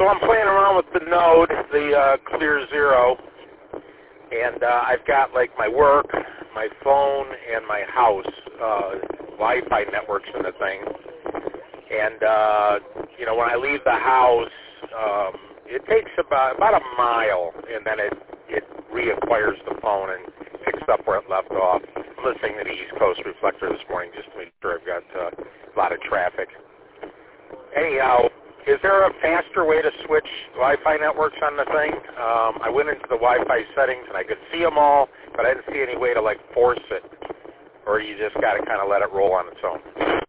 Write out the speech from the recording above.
So I'm playing around with the Node, the Clear Zero, and I've got like my work, my phone, and my house Wi-Fi networks in the thing. And you know, when I leave the house, it takes about a mile, and then it reacquires the phone and picks up where it left off. I'm listening to the East Coast Reflector this morning just to make sure I've got a lot of traffic. Anyhow, is there a faster way to switch Wi-Fi networks on the thing? I went into the Wi-Fi settings and I could see them all, but I didn't see any way to like force it, or you just got to kind of let it roll on its own.